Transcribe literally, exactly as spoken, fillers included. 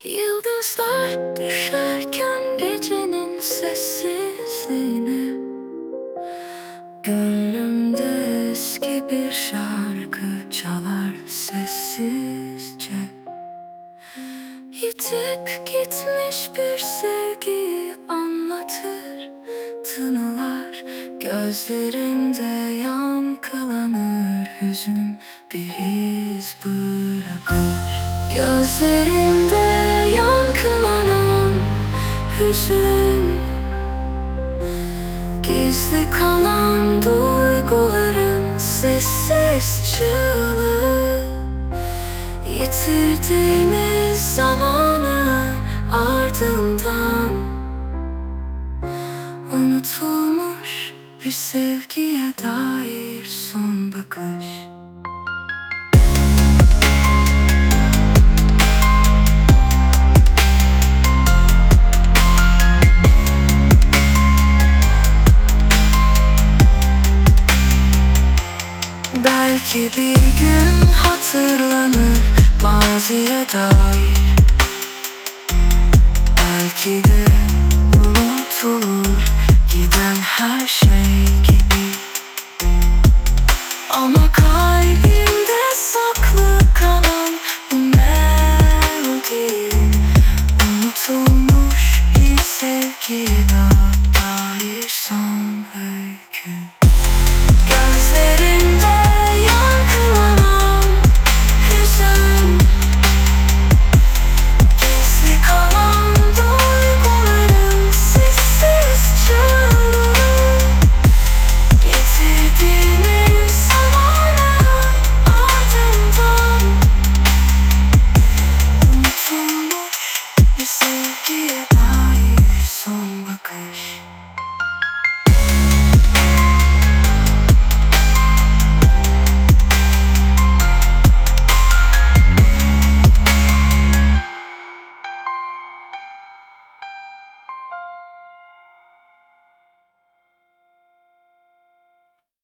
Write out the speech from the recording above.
Yıldızlar düşerken gecenin sessizliğine, gönlümde eski bir şarkı çalar sessizce. Yitip gitmiş bir sevgiyi anlatır tınılar, gözlerimde yankılanır hüzün, bir iz bırakır. Gözlerimde yankılanan hüzün, gizli kalan duyguların sessiz çığlığı. Yitirdiğimiz zamanın ardından unutulmuş bir sevgiye dair son bakış. Belki bir gün hatırlanır maziye dair, belki de unutulur giden her şey.